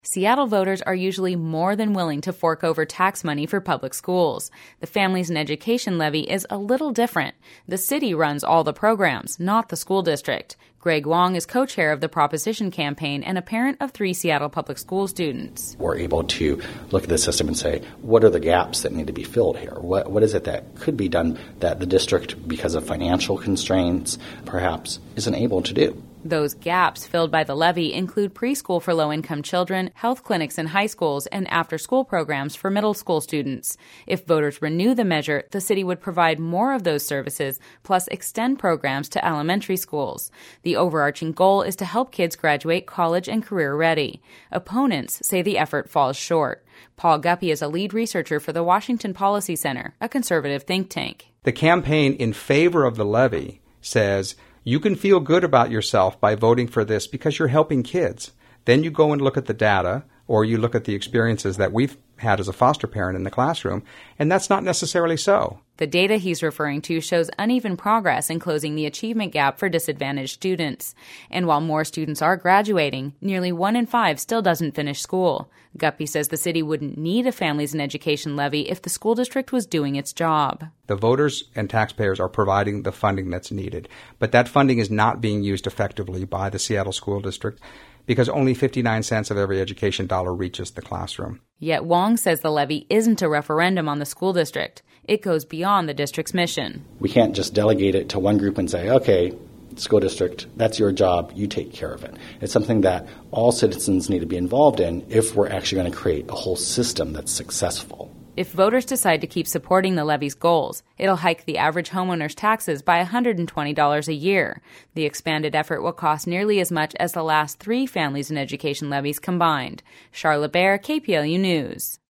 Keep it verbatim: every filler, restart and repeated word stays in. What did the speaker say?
Seattle voters are usually more than willing to fork over tax money for public schools. The Families and Education Levy is a little different. The city runs all the programs, not the school district. Greg Wong is co-chair of the Proposition Campaign and a parent of three Seattle Public School students. We're able to look at the system and say, what are the gaps that need to be filled here? What What is it that could be done that the district, because of financial constraints, perhaps isn't able to do? Those gaps filled by the levy include preschool for low-income children, health clinics in high schools, and after-school programs for middle school students. If voters renew the measure, the city would provide more of those services, plus extend programs to elementary schools. The overarching goal is to help kids graduate college and career-ready. Opponents say the effort falls short. Paul Guppy is a lead researcher for the Washington Policy Center, a conservative think tank. The campaign in favor of the levy says, you can feel good about yourself by voting for this because you're helping kids. Then you go and look at the data, or you look at the experiences that we've had as a foster parent in the classroom, and that's not necessarily so. The data he's referring to shows uneven progress in closing the achievement gap for disadvantaged students. And while more students are graduating, nearly one in five still doesn't finish school. Guppy says the city wouldn't need a Families and Education levy if the school district was doing its job. The voters and taxpayers are providing the funding that's needed, but that funding is not being used effectively by the Seattle School District because only fifty-nine cents of every education dollar reaches the classroom. Yet Wong says the levy isn't a referendum on the school district. It goes beyond the district's mission. We can't just delegate it to one group and say, okay, school district, that's your job, you take care of it. It's something that all citizens need to be involved in if we're actually going to create a whole system that's successful. If voters decide to keep supporting the levy's goals, it'll hike the average homeowner's taxes by one hundred twenty dollars a year. The expanded effort will cost nearly as much as the last three Families and Education levies combined. Charlotte Bair, K P L U News.